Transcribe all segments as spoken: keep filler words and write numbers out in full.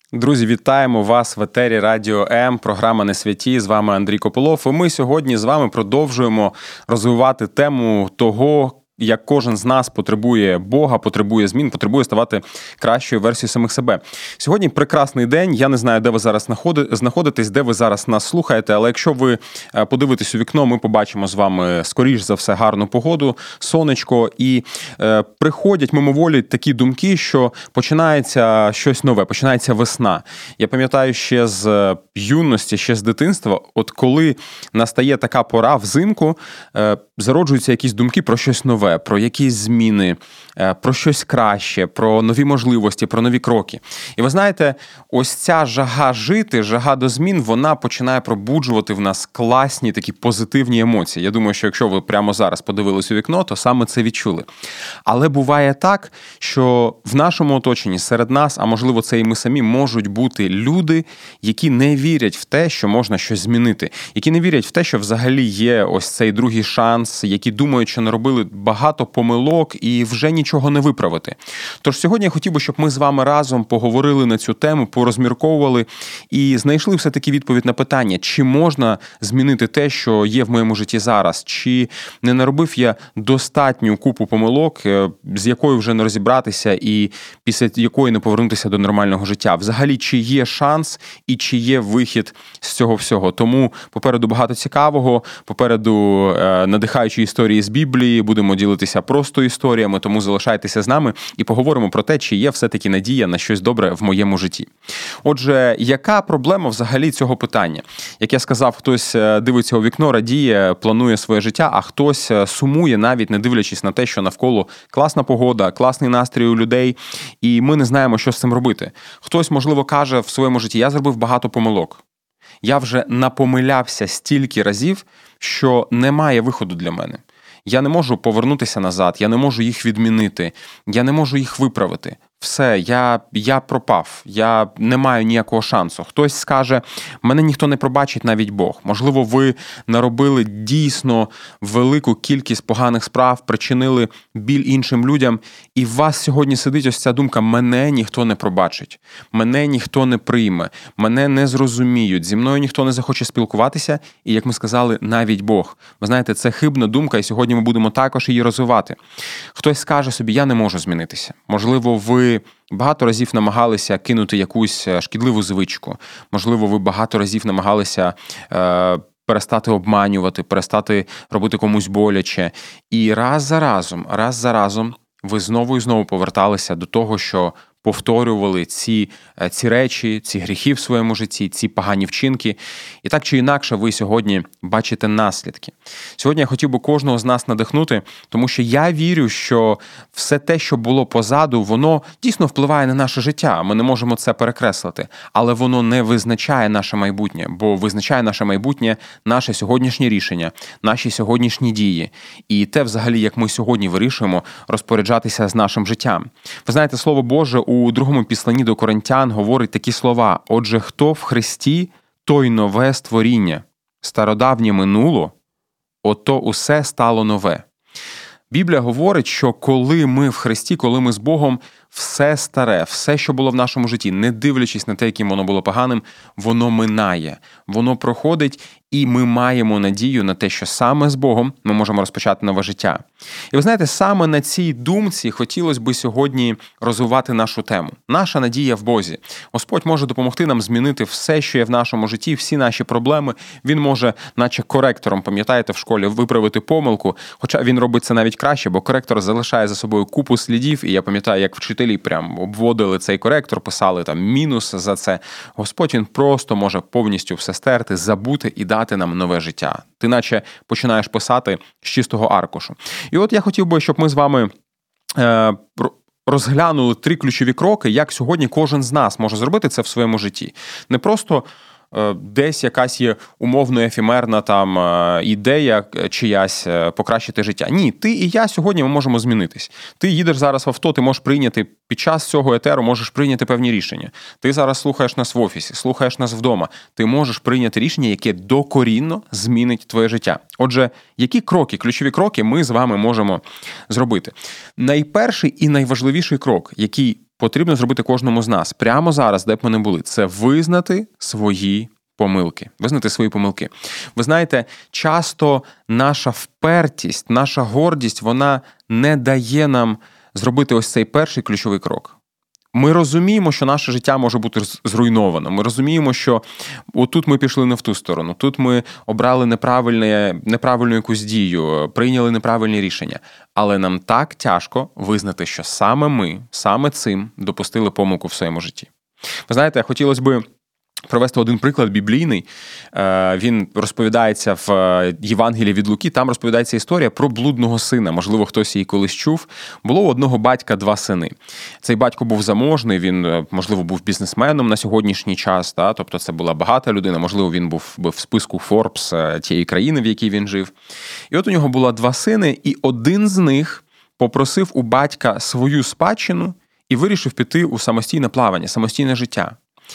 Друзі, вітаємо вас в етері Радіо М, програма «Не святі». З вами Андрій Кополов. І ми сьогодні з вами продовжуємо розвивати тему того, як кожен з нас потребує Бога, потребує змін, потребує ставати кращою версією самих себе. Сьогодні прекрасний день. Я не знаю, де ви зараз знаходитесь, де ви зараз нас слухаєте, але якщо ви подивитесь у вікно, ми побачимо з вами, скоріш за все, гарну погоду, сонечко, і е, приходять мимоволі такі думки, що починається щось нове, починається весна. Я пам'ятаю ще з юності, ще з дитинства, от коли настає така пора взимку, е, зароджуються якісь думки про щось нове, про якісь зміни, про щось краще, про нові можливості, про нові кроки. І ви знаєте, ось ця жага жити, жага до змін, вона починає пробуджувати в нас класні такі позитивні емоції. Я думаю, що якщо ви прямо зараз подивились у вікно, то саме це відчули. Але буває так, що в нашому оточенні, серед нас, а можливо це і ми самі, можуть бути люди, які не вірять в те, що можна щось змінити, які не вірять в те, що взагалі є ось цей другий шанс, які думають, що не робили багато помилок і вже нічого не виправити. Тож сьогодні я хотів би, щоб ми з вами разом поговорили на цю тему, порозмірковували і знайшли все-таки відповідь на питання, чи можна змінити те, що є в моєму житті зараз, чи не наробив я достатню купу помилок, з якою вже не розібратися і після якої не повернутися до нормального життя. Взагалі, чи є шанс і чи є вихід з цього всього. Тому попереду багато цікавого, попереду надихаючі історії з Біблії, будемо ділитися просто історіями, тому залишайтеся з нами і поговоримо про те, чи є все-таки надія на щось добре в моєму житті. Отже, яка проблема взагалі цього питання? Як я сказав, хтось дивиться у вікно, радіє, планує своє життя, а хтось сумує, навіть не дивлячись на те, що навколо класна погода, класний настрій у людей, і ми не знаємо, що з цим робити. Хтось, можливо, каже в своєму житті, я зробив багато помилок. Я вже напомилявся стільки разів, що немає виходу для мене. Я не можу повернутися назад, я не можу їх відмінити, я не можу їх виправити. Все, я, я пропав, я не маю ніякого шансу. Хтось скаже, мене ніхто не пробачить, навіть Бог. Можливо, ви наробили дійсно велику кількість поганих справ, причинили біль іншим людям, і в вас сьогодні сидить ось ця думка, мене ніхто не пробачить, мене ніхто не прийме, мене не зрозуміють, зі мною ніхто не захоче спілкуватися, і, як ми сказали, навіть Бог. Ви знаєте, це хибна думка, і сьогодні ми будемо також її розвивати. Хтось скаже собі, я не можу змінитися. Можливо, ви багато разів намагалися кинути якусь шкідливу звичку. Можливо, ви багато разів намагалися е, перестати обманювати, перестати робити комусь боляче. І раз за разом, раз за разом ви знову і знову поверталися до того, що повторювали ці, ці речі, ці гріхи в своєму житті, ці погані вчинки. І так чи інакше ви сьогодні бачите наслідки. Сьогодні я хотів би кожного з нас надихнути, тому що я вірю, що все те, що було позаду, воно дійсно впливає на наше життя. Ми не можемо це перекреслити. Але воно не визначає наше майбутнє, бо визначає наше майбутнє наше сьогоднішнє рішення, наші сьогоднішні дії. І те взагалі, як ми сьогодні вирішуємо розпоряджатися з нашим життям. Ви знаєте, Слово Боже у другому післанні до Коринтян говорить такі слова: «Отже, хто в Христі, той нове створіння. Стародавнє минуло, ото усе стало нове». Біблія говорить, що коли ми в Христі, коли ми з Богом, все старе, все, що було в нашому житті, не дивлячись на те, яким воно було поганим, воно минає, воно проходить, і ми маємо надію на те, що саме з Богом ми можемо розпочати нове життя. І ви знаєте, саме на цій думці хотілося б сьогодні розвивати нашу тему. Наша надія в Бозі. Господь може допомогти нам змінити все, що є в нашому житті, всі наші проблеми. Він може, наче коректором, пам'ятаєте, в школі виправити помилку, хоча він робить це навіть краще, бо коректор залишає за собою купу слідів, і я пам'ятаю, як вчителі прям обводили цей коректор, писали там мінус за це. Господь, він просто може повністю все стерти, забути і дати нам нове життя. Ти наче починаєш писати з чистого аркушу. І от я хотів би, щоб ми з вами е, розглянули три ключові кроки, як сьогодні кожен з нас може зробити це в своєму житті. Не просто десь якась є умовно ефемерна там ідея чиясь покращити життя. Ні, ти і я сьогодні ми можемо змінитись. Ти їдеш зараз в авто, ти можеш прийняти під час цього етеру, можеш прийняти певні рішення. Ти зараз слухаєш нас в офісі, слухаєш нас вдома. Ти можеш прийняти рішення, яке докорінно змінить твоє життя. Отже, які кроки, ключові кроки ми з вами можемо зробити? Найперший і найважливіший крок, який потрібно зробити кожному з нас прямо зараз, де б ми не були, це визнати свої помилки. Визнати свої помилки. Ви знаєте, часто наша впертість, наша гордість, вона не дає нам зробити ось цей перший ключовий крок. Ми розуміємо, що наше життя може бути зруйновано. Ми розуміємо, що отут ми пішли не в ту сторону, тут ми обрали неправильне, неправильну якусь дію, прийняли неправильні рішення. Але нам так тяжко визнати, що саме ми, саме цим допустили помилку в своєму житті. Ви знаєте, хотілося б провести один приклад біблійний. Він розповідається в Євангелії від Луки. Там розповідається історія про блудного сина. Можливо, хтось її колись чув. Було у одного батька два сини. Цей батько був заможний, він, можливо, був бізнесменом на сьогоднішній час. Та? Тобто це була багата людина. Можливо, він був в списку Forbes тієї країни, в якій він жив. І от у нього було два сини, і один з них попросив у батька свою спадщину і вирішив піти у самостійне плавання, самостійне життя.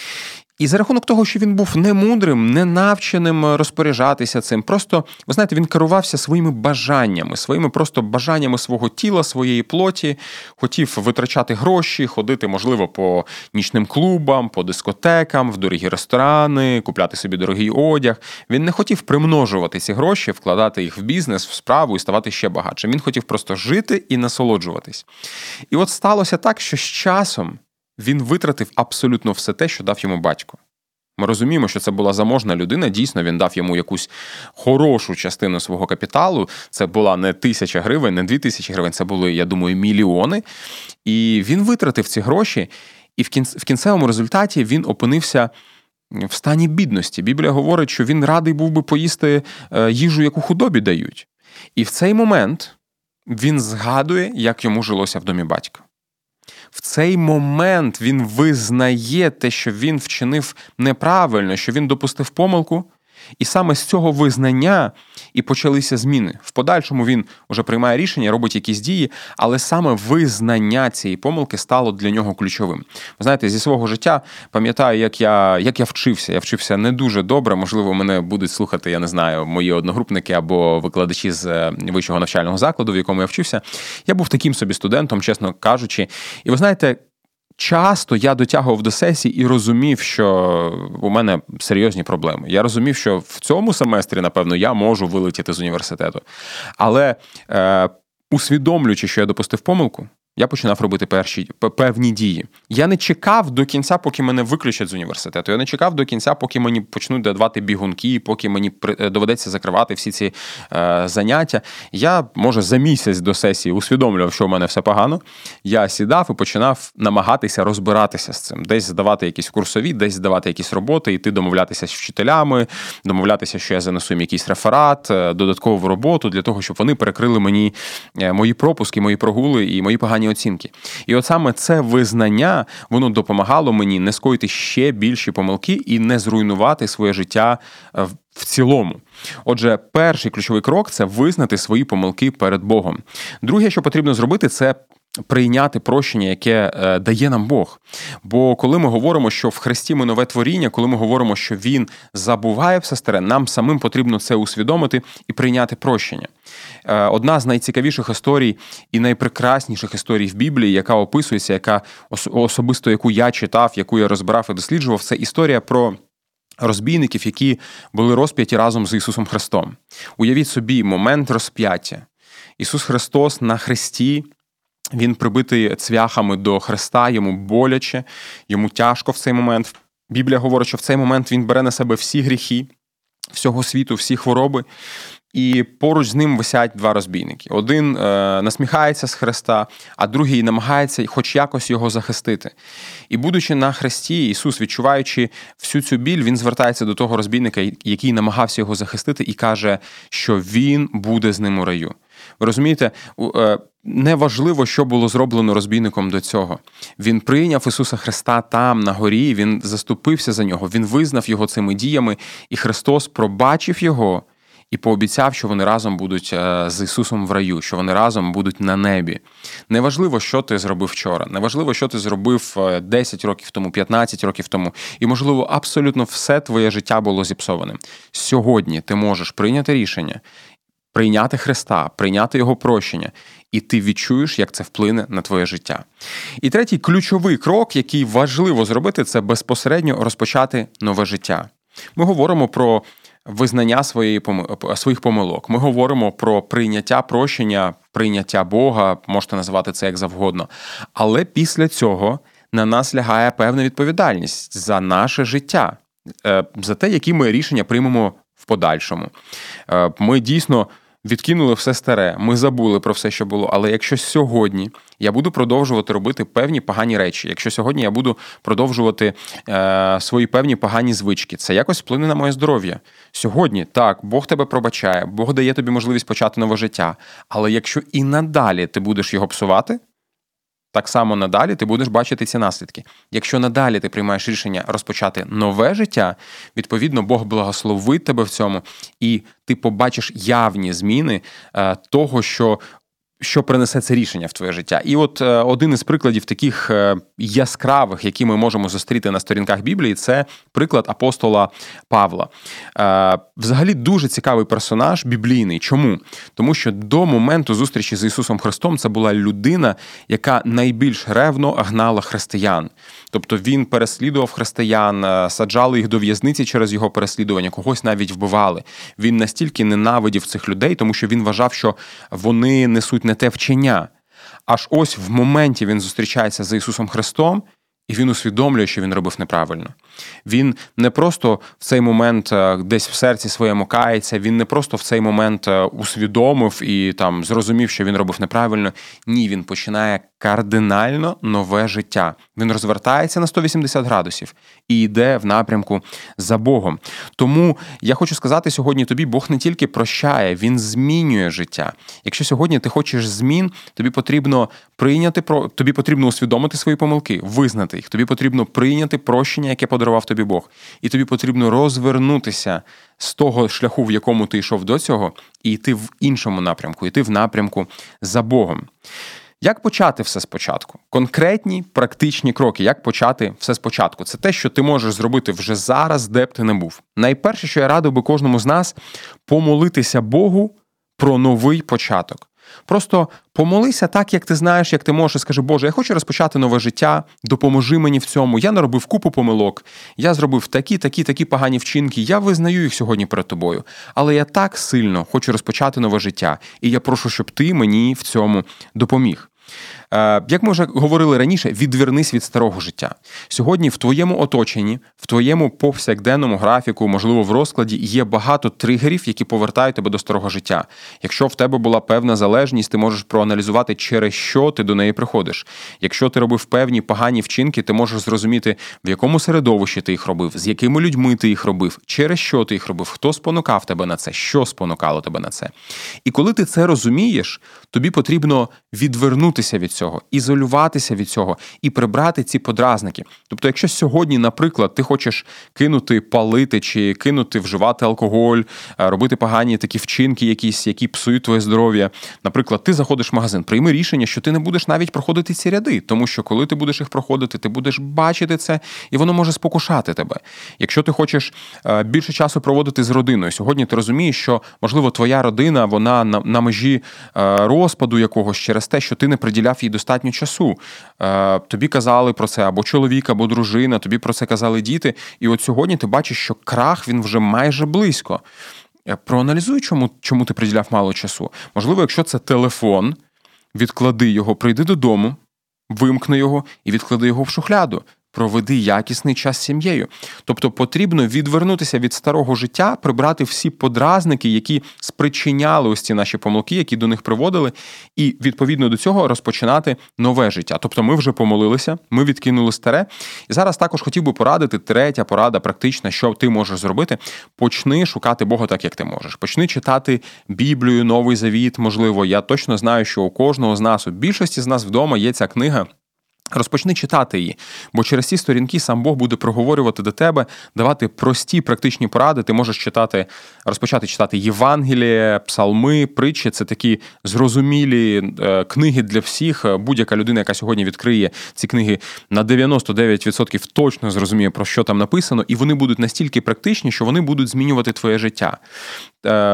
І за рахунок того, що він був немудрим, ненавченим розпоряджатися цим, просто, ви знаєте, він керувався своїми бажаннями, своїми просто бажаннями свого тіла, своєї плоті, хотів витрачати гроші, ходити, можливо, по нічним клубам, по дискотекам, в дорогі ресторани, купляти собі дорогий одяг. Він не хотів примножувати ці гроші, вкладати їх в бізнес, в справу і ставати ще багатшим. Він хотів просто жити і насолоджуватись. І от сталося так, що з часом він витратив абсолютно все те, що дав йому батько. Ми розуміємо, що це була заможна людина, дійсно, він дав йому якусь хорошу частину свого капіталу. Це була не тисяча гривень, не дві тисячі гривень, це були, я думаю, мільйони. І він витратив ці гроші, і в, кінц... в кінцевому результаті він опинився в стані бідності. Біблія говорить, що він радий був би поїсти їжу, яку худобі дають. І в цей момент він згадує, як йому жилося в домі батька. В цей момент він визнає те, що він вчинив неправильно, що він допустив помилку, і саме з цього визнання і почалися зміни. В подальшому він вже приймає рішення, робить якісь дії, але саме визнання цієї помилки стало для нього ключовим. Ви знаєте, зі свого життя пам'ятаю, як я, як я вчився. Я вчився не дуже добре, можливо, мене будуть слухати, я не знаю, мої одногрупники або викладачі з вищого навчального закладу, в якому я вчився. Я був таким собі студентом, чесно кажучи. І ви знаєте, часто я дотягував до сесії і розумів, що у мене серйозні проблеми. Я розумів, що в цьому семестрі, напевно, я можу вилетіти з університету. Але е, усвідомлюючи, що я допустив помилку, я починав робити перші, певні дії. Я не чекав до кінця, поки мене виключать з університету. Я не чекав до кінця, поки мені почнуть давати бігунки, поки мені доведеться закривати всі ці е, заняття. Я, може, за місяць до сесії усвідомлював, що у мене все погано. Я сідав і починав намагатися розбиратися з цим. Десь здавати якісь курсові, десь здавати якісь роботи, йти домовлятися з вчителями, домовлятися, що я занесу їм якийсь реферат, додаткову роботу для того, щоб вони перекрили мені мої пропуски, мої прогули і мої погані оцінки. І от саме це визнання, воно допомагало мені не скоїти ще більші помилки і не зруйнувати своє життя в цілому. Отже, перший ключовий крок – це визнати свої помилки перед Богом. Друге, що потрібно зробити – це прийняти прощення, яке е, дає нам Бог. Бо коли ми говоримо, що в Христі ми нове творіння, коли ми говоримо, що Він забуває все старе, нам самим потрібно це усвідомити і прийняти прощення. Е, одна з найцікавіших історій і найпрекрасніших історій в Біблії, яка описується, яка особисто яку я читав, яку я розбирав і досліджував, це історія про розбійників, які були розп'яті разом з Ісусом Христом. Уявіть собі момент розп'яття. Ісус Христос на хресті, Він прибитий цвяхами до хреста, йому боляче, йому тяжко в цей момент. Біблія говорить, що в цей момент він бере на себе всі гріхи всього світу, всі хвороби, і поруч з ним висять два розбійники. Один е, насміхається з хреста, а другий намагається хоч якось його захистити. І будучи на хресті, Ісус, відчуваючи всю цю біль, він звертається до того розбійника, який намагався його захистити, і каже, що він буде з ним у раю. Ви розумієте, неважливо, що було зроблено розбійником до цього. Він прийняв Ісуса Христа там, на горі, він заступився за нього, він визнав його цими діями, і Христос пробачив його і пообіцяв, що вони разом будуть з Ісусом в раю, що вони разом будуть на небі. Неважливо, що ти зробив вчора, неважливо, що ти зробив десять років тому, п'ятнадцять років тому, і, можливо, абсолютно все твоє життя було зіпсоване. Сьогодні ти можеш прийняти рішення, прийняти Христа, прийняти Його прощення і ти відчуєш, як це вплине на твоє життя. І третій ключовий крок, який важливо зробити, це безпосередньо розпочати нове життя. Ми говоримо про визнання своєї, своїх помилок. Ми говоримо про прийняття прощення, прийняття Бога, можете називати це як завгодно. Але після цього на нас лягає певна відповідальність за наше життя, за те, які ми рішення приймемо в подальшому. Ми дійсно відкинули все старе, ми забули про все, що було. Але якщо сьогодні я буду продовжувати робити певні погані речі, якщо сьогодні я буду продовжувати е, свої певні погані звички, це якось вплине на моє здоров'я. Сьогодні, так, Бог тебе пробачає, Бог дає тобі можливість почати нове життя. Але якщо і надалі ти будеш його псувати, так само надалі ти будеш бачити ці наслідки. Якщо надалі ти приймаєш рішення розпочати нове життя, відповідно, Бог благословить тебе в цьому, і ти побачиш явні зміни е, того, що що принесе це рішення в твоє життя. І от е, один із прикладів таких е, яскравих, які ми можемо зустріти на сторінках Біблії, це приклад апостола Павла. Е, взагалі дуже цікавий персонаж біблійний. Чому? Тому що до моменту зустрічі з Ісусом Христом це була людина, яка найбільш ревно гнала християн. Тобто він переслідував християн, саджали їх до в'язниці через його переслідування, когось навіть вбивали. Він настільки ненавидів цих людей, тому що він вважав, що вони несуть не те вчення. Аж ось в моменті він зустрічається з Ісусом Христом, і він усвідомлює, що він робив неправильно. Він не просто в цей момент десь в серці своєму кається, він не просто в цей момент усвідомив і там зрозумів, що він робив неправильно. Ні, він починає кардинально нове життя. Він розвертається на сто вісімдесят градусів і йде в напрямку за Богом. Тому я хочу сказати сьогодні тобі, Бог не тільки прощає, Він змінює життя. Якщо сьогодні ти хочеш змін, тобі потрібно прийняти, тобі потрібно усвідомити свої помилки, визнати їх. Тобі потрібно прийняти прощення, яке подарував тобі Бог. І тобі потрібно розвернутися з того шляху, в якому ти йшов до цього, і йти в іншому напрямку, йти в напрямку за Богом. Як почати все спочатку? Конкретні, практичні кроки. Як почати все спочатку? Це те, що ти можеш зробити вже зараз, де б ти не був. Найперше, що я радив би кожному з нас, помолитися Богу про новий початок. Просто помолися так, як ти знаєш, як ти можеш, і скажи: Боже, я хочу розпочати нове життя, допоможи мені в цьому. Я наробив купу помилок, я зробив такі, такі, такі погані вчинки, я визнаю їх сьогодні перед тобою. Але я так сильно хочу розпочати нове життя, і я прошу, щоб ти мені в цьому допоміг. Як ми вже говорили раніше, відвернись від старого життя. Сьогодні в твоєму оточенні, в твоєму повсякденному графіку, можливо, в розкладі є багато тригерів, які повертають тебе до старого життя. Якщо в тебе була певна залежність, ти можеш проаналізувати, через що ти до неї приходиш. Якщо ти робив певні погані вчинки, ти можеш зрозуміти, в якому середовищі ти їх робив, з якими людьми ти їх робив, через що ти їх робив, хто спонукав тебе на це, що спонукало тебе на це. І коли ти це розумієш, тобі потрібно відвернутися від цього, ізолюватися від цього і прибрати ці подразники. Тобто, якщо сьогодні, наприклад, ти хочеш кинути палити чи кинути вживати алкоголь, робити погані такі вчинки якісь, які псують твоє здоров'я. Наприклад, ти заходиш в магазин, прийми рішення, що ти не будеш навіть проходити ці ряди, тому що коли ти будеш їх проходити, ти будеш бачити це, і воно може спокушати тебе. Якщо ти хочеш більше часу проводити з родиною, сьогодні ти розумієш, що, можливо, твоя родина, вона на, на межі розпаду якогось через те, що ти не приділяв їй достатньо часу. Тобі казали про це або чоловік, або дружина, тобі про це казали діти. І от сьогодні ти бачиш, що крах, він вже майже близько. Проаналізуй, чому, чому ти приділяв мало часу. Можливо, якщо це телефон, відклади його, прийди додому, вимкни його і відклади його в шухляду. Проведи якісний час з сім'єю. Тобто потрібно відвернутися від старого життя, прибрати всі подразники, які спричиняли ось ці наші помилки, які до них приводили, і відповідно до цього розпочинати нове життя. Тобто ми вже помолилися, ми відкинули старе. І зараз також хотів би порадити, третя порада практична, що ти можеш зробити. Почни шукати Бога так, як ти можеш. Почни читати Біблію, Новий Завіт, можливо. Я точно знаю, що у кожного з нас, у більшості з нас вдома є ця книга. Розпочни читати її, бо через ці сторінки сам Бог буде проговорювати до тебе, давати прості практичні поради. Ти можеш читати, розпочати читати Євангеліє, псалми, притчі. Це такі зрозумілі е, книги для всіх. Будь-яка людина, яка сьогодні відкриє ці книги, на дев'яносто дев'ять відсотків точно зрозуміє, про що там написано, і вони будуть настільки практичні, що вони будуть змінювати твоє життя. Е,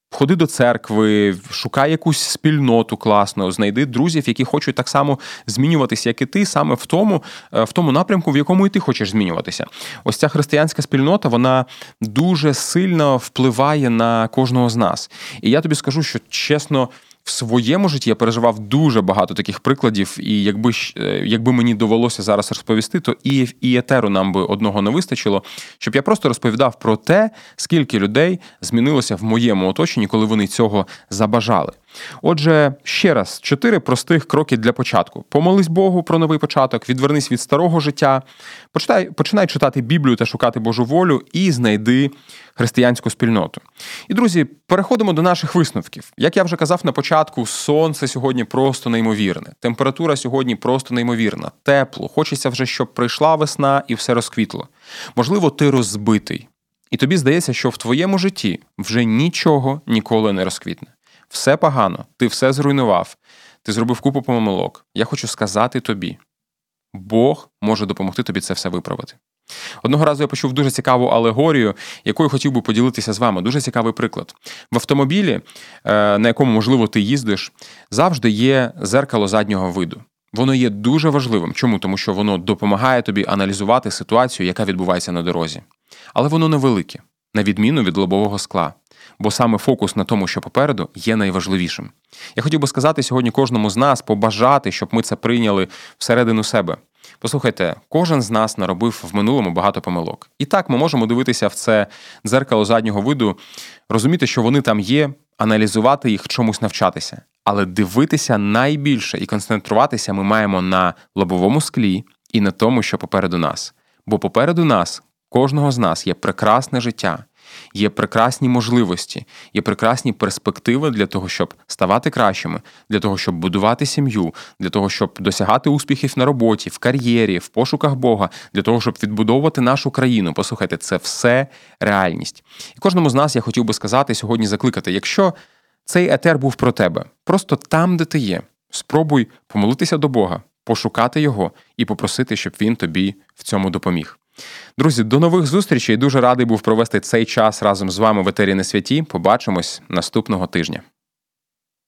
Ходи до церкви, шукай якусь спільноту класну, знайди друзів, які хочуть так само змінюватися, як і ти, саме в тому, в тому напрямку, в якому і ти хочеш змінюватися. Ось ця християнська спільнота, вона дуже сильно впливає на кожного з нас. І я тобі скажу, що чесно, в своєму житті я переживав дуже багато таких прикладів, і якби, якби мені довелося зараз розповісти, то і, і етеру нам би одного не вистачило, щоб я просто розповідав про те, скільки людей змінилося в моєму оточенні, коли вони цього забажали. Отже, ще раз, чотири простих кроки для початку. Помолись Богу про новий початок, відвернись від старого життя, почитай, починай читати Біблію та шукати Божу волю і знайди християнську спільноту. І, друзі, переходимо до наших висновків. Як я вже казав на початку, сонце сьогодні просто неймовірне. Температура сьогодні просто неймовірна. Тепло. Хочеться вже, щоб прийшла весна і все розквітло. Можливо, ти розбитий. І тобі здається, що в твоєму житті вже нічого ніколи не розквітне. Все погано, ти все зруйнував, ти зробив купу помилок. Я хочу сказати тобі, Бог може допомогти тобі це все виправити. Одного разу я почув дуже цікаву алегорію, якою хотів би поділитися з вами. Дуже цікавий приклад. В автомобілі, на якому, можливо, ти їздиш, завжди є дзеркало заднього виду. Воно є дуже важливим. Чому? Тому що воно допомагає тобі аналізувати ситуацію, яка відбувається на дорозі. Але воно невелике, на відміну від лобового скла. Бо саме фокус на тому, що попереду, є найважливішим. Я хотів би сказати сьогодні кожному з нас, побажати, щоб ми це прийняли всередину себе. Послухайте, кожен з нас наробив в минулому багато помилок. І так ми можемо дивитися в це дзеркало заднього виду, розуміти, що вони там є, аналізувати їх, чомусь навчатися. Але дивитися найбільше і концентруватися ми маємо на лобовому склі і на тому, що попереду нас. Бо попереду нас, кожного з нас, є прекрасне життя. Є прекрасні можливості, є прекрасні перспективи для того, щоб ставати кращими, для того, щоб будувати сім'ю, для того, щоб досягати успіхів на роботі, в кар'єрі, в пошуках Бога, для того, щоб відбудовувати нашу країну. Послухайте, це все реальність. І кожному з нас я хотів би сказати, сьогодні закликати, якщо цей етер був про тебе, просто там, де ти є, спробуй помолитися до Бога, пошукати Його і попросити, щоб Він тобі в цьому допоміг. Друзі, до нових зустрічей. Дуже радий був провести цей час разом з вами в етері на святі. Побачимось наступного тижня.